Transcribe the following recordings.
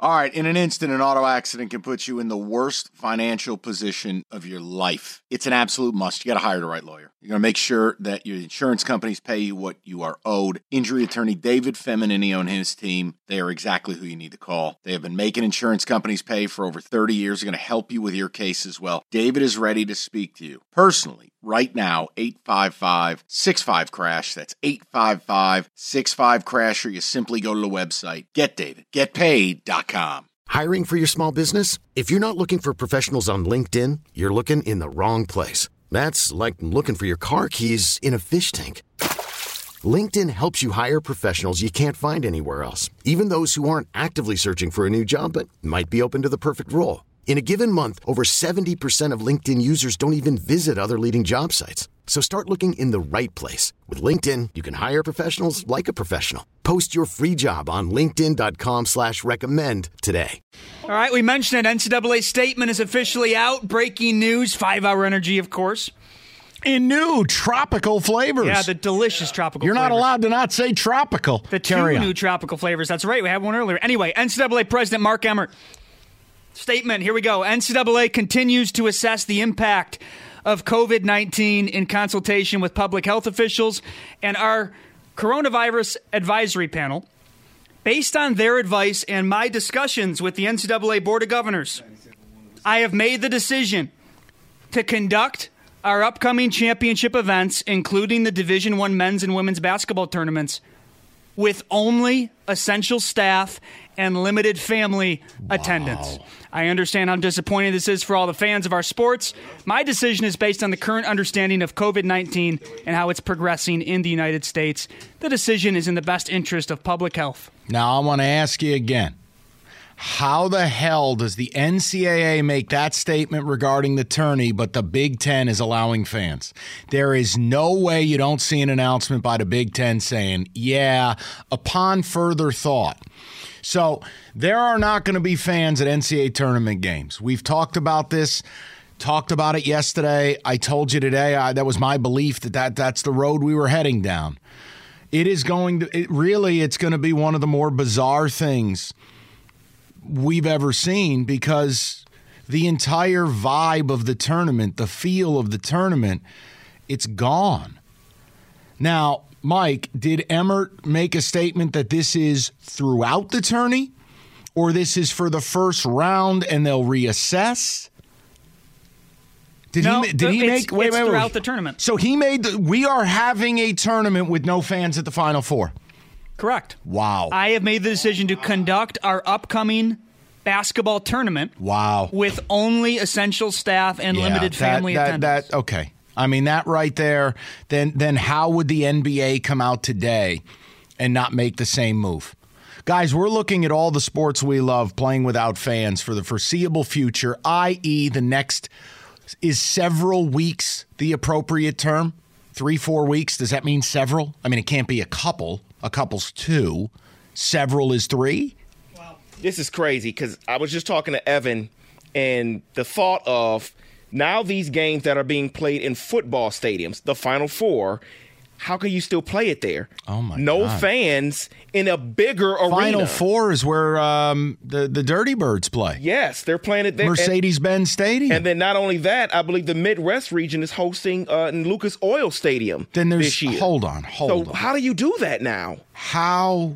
All right, in an instant, an auto accident can put you in the worst financial position of your life. It's an absolute must. You got to hire the right lawyer. You're going to make sure that your insurance companies pay you what you are owed. Injury attorney David Feminini and his team, they are exactly who you need to call. They have been making insurance companies pay for over 30 years. They're going to help you with your case as well. David is ready to speak to you personally. Right now, 855-65-CRASH. That's 855-65-CRASH, or you simply go to the website, getdavidgetpaid.com. Hiring for your small business? If you're not looking for professionals on LinkedIn, you're looking in the wrong place. That's like looking for your car keys in a fish tank. LinkedIn helps you hire professionals you can't find anywhere else, even those who aren't actively searching for a new job but might be open to the perfect role. In a given month, over 70% of LinkedIn users don't even visit other leading job sites. So start looking in the right place. With LinkedIn, you can hire professionals like a professional. Post your free job on linkedin.com/recommend today. All right, we mentioned it. NCAA statement is officially out. Breaking news, 5-Hour Energy, of course. In new tropical flavors. Yeah, the delicious tropical You're flavors. not allowed to not say tropical. The two new tropical flavors. That's right. We had one earlier. Anyway, NCAA President Mark Emmert. Statement, here we go. NCAA continues to assess the impact of COVID-19 in consultation with public health officials and our coronavirus advisory panel. Based on their advice and my discussions with the NCAA Board of Governors, I have made the decision to conduct our upcoming championship events, including the Division I men's and women's basketball tournaments, with only essential staff and limited family attendance. I understand how disappointing this is for all the fans of our sports. My decision is based on the current understanding of COVID-19 and how it's progressing in the United States. The decision is in the best interest of public health. Now, I want to ask you again. How the hell does the NCAA make that statement regarding the tourney, but the Big Ten is allowing fans? There is no way you don't see an announcement by the Big Ten saying, yeah, upon further thought. So there are not going to be fans at NCAA tournament games. We've talked about this, talked about it yesterday. I told you today that was my belief that's the road we were heading down. It's going to be one of the more bizarre things we've ever seen, because the entire vibe of the tournament, the feel of the tournament, it's gone. Now, Mike, did Emmert make a statement that this is throughout the tourney, or this is for the first round and they'll reassess? Wait, throughout the tournament. So we are having a tournament with no fans at the Final Four. Correct. Wow. I have made the decision to conduct our upcoming basketball tournament. Wow. With only essential staff and limited family attendance. Okay. I mean, that right there, then how would the NBA come out today and not make the same move? Guys, we're looking at all the sports we love playing without fans for the foreseeable future, i.e. the next is several weeks the appropriate term? 3-4 weeks? Does that mean several? I mean, it can't be a couple. A couple's 2. Several is 3. Wow. This is crazy, because I was just talking to Evan, and the thought of now these games that are being played in football stadiums, the Final Four, how can you still play it there? Oh, my God. No fans in a bigger arena. Final Four is where the Dirty Birds play. Yes, they're playing it there. Mercedes-Benz Stadium. And then not only that, I believe the Midwest region is hosting in Lucas Oil Stadium this year. Hold on. So how do you do that now? How?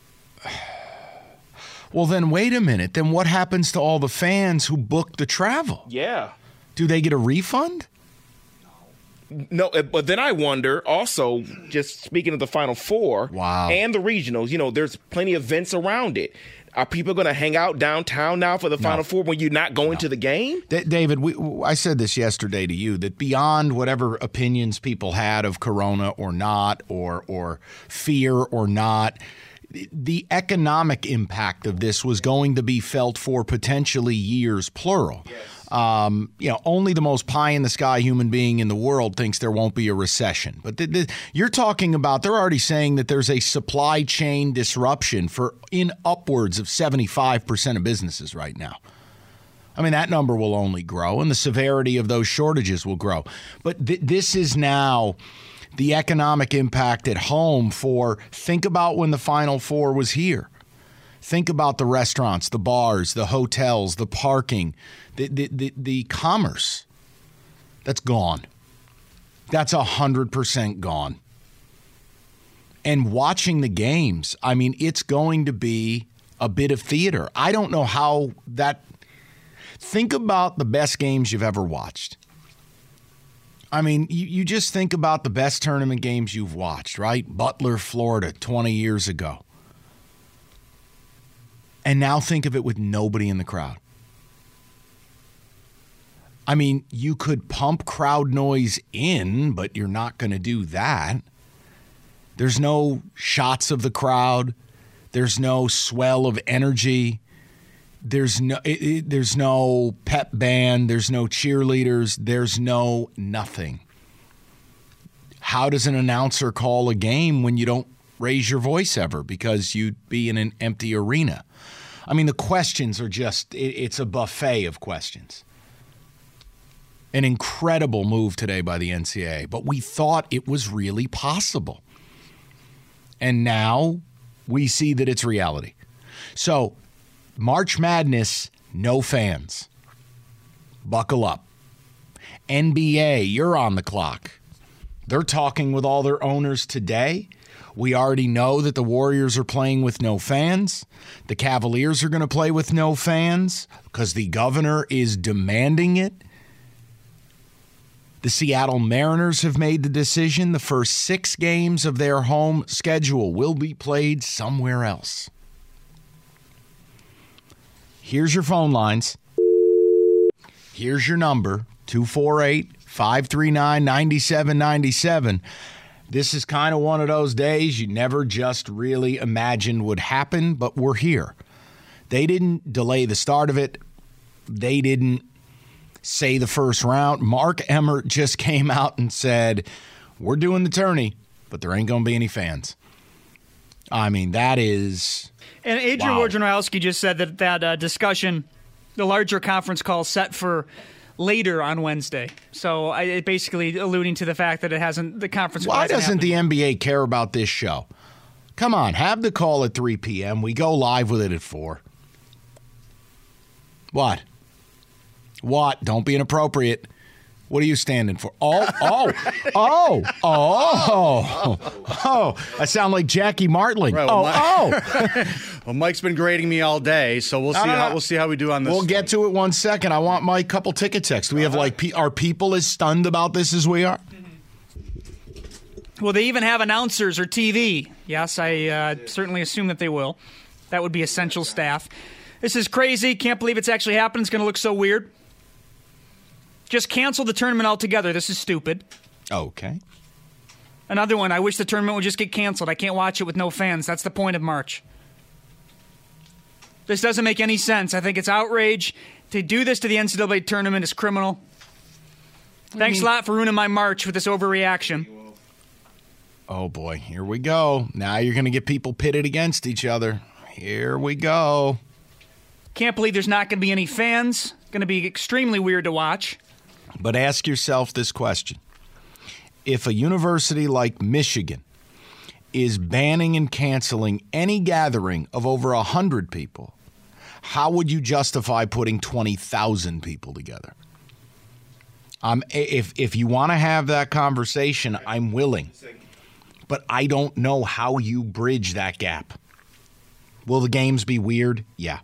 Well, then wait a minute. Then what happens to all the fans who booked the travel? Yeah. Do they get a refund? No, but then I wonder also, just speaking of the Final Four and the regionals, there's plenty of events around it. Are people going to hang out downtown now for the Final Four when you're not going to the game? David, I said this yesterday to you, that beyond whatever opinions people had of Corona or not, or fear or not, the economic impact of this was going to be felt for potentially years, plural. Yes. Only the most pie-in-the-sky human being in the world thinks there won't be a recession. But you're talking about, they're already saying that there's a supply chain disruption in upwards of 75% of businesses right now. I mean, that number will only grow, and the severity of those shortages will grow. But this is now the economic impact at home think about when the Final Four was here. Think about the restaurants, the bars, the hotels, the parking, the commerce. That's gone. That's 100% gone. And watching the games, I mean, it's going to be a bit of theater. I don't know how that... Think about the best games you've ever watched. I mean, you just think about the best tournament games you've watched, right? Butler, Florida, 20 years ago. And now think of it with nobody in the crowd. I mean, you could pump crowd noise in, but you're not going to do that. There's no shots of the crowd. There's no swell of energy. There's no pep band. There's no cheerleaders. There's no nothing. How does an announcer call a game when you don't raise your voice ever because you'd be in an empty arena? I mean, the questions are just, it's a buffet of questions. An incredible move today by the NCAA, but we thought it was really possible. And now we see that it's reality. So, March Madness, no fans. Buckle up. NBA, you're on the clock. They're talking with all their owners today. We already know that the Warriors are playing with no fans. The Cavaliers are going to play with no fans because the governor is demanding it. The Seattle Mariners have made the decision. The first 6 games of their home schedule will be played somewhere else. Here's your phone lines. Here's your number, 248-539-9797. This is kind of one of those days you never just really imagined would happen, but we're here. They didn't delay the start of it. They didn't say the first round. Mark Emmert just came out and said, we're doing the tourney, but there ain't going to be any fans. I mean, that is... And Adrian Wojnarowski just said that discussion, the larger conference call set for later on Wednesday. So it basically alluding to the fact that the conference... Why doesn't the NBA care about this show? Come on, have the call at 3 p.m. We go live with it at 4. What? Don't be inappropriate. What are you standing for? Oh. I sound like Jackie Martling. Right, well, Mike's been grading me all day, so we'll see how we do on this. We'll get to it 1 second. I want Mike couple ticket texts. Do we have are people as stunned about this as we are? Will they even have announcers or TV? Yes, I certainly assume that they will. That would be essential staff. This is crazy. Can't believe it's actually happened. It's going to look so weird. Just cancel the tournament altogether. This is stupid. Okay. Another one. I wish the tournament would just get canceled. I can't watch it with no fans. That's the point of March. This doesn't make any sense. I think it's outrage. To do this to the NCAA tournament is criminal. Thanks a lot for ruining my March with this overreaction. Oh, boy. Here we go. Now you're going to get people pitted against each other. Here we go. Can't believe there's not going to be any fans. Going to be extremely weird to watch. But ask yourself this question. If a university like Michigan is banning and canceling any gathering of over 100 people, how would you justify putting 20,000 people together? If you want to have that conversation, I'm willing. But I don't know how you bridge that gap. Will the games be weird? Yeah.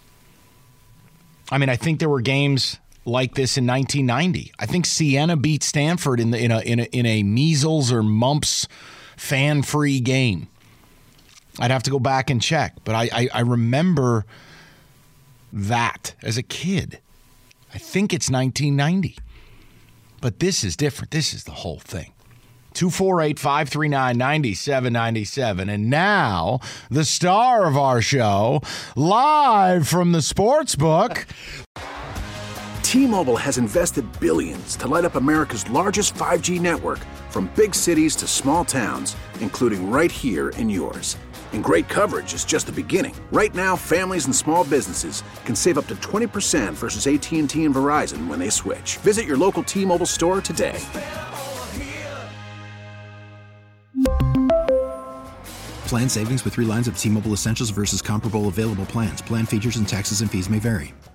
I mean, I think there were games like this in 1990. I think Siena beat Stanford in a measles or mumps fan-free game. I'd have to go back and check, but I remember that as a kid. I think it's 1990. But this is different. This is the whole thing. 248-539-9797. And now, the star of our show, live from the Sportsbook. T-Mobile has invested billions to light up America's largest 5G network, from big cities to small towns, including right here in yours. And great coverage is just the beginning. Right now, families and small businesses can save up to 20% versus AT&T and Verizon when they switch. Visit your local T-Mobile store today. Plan savings with 3 lines of T-Mobile Essentials versus comparable available plans. Plan features and taxes and fees may vary.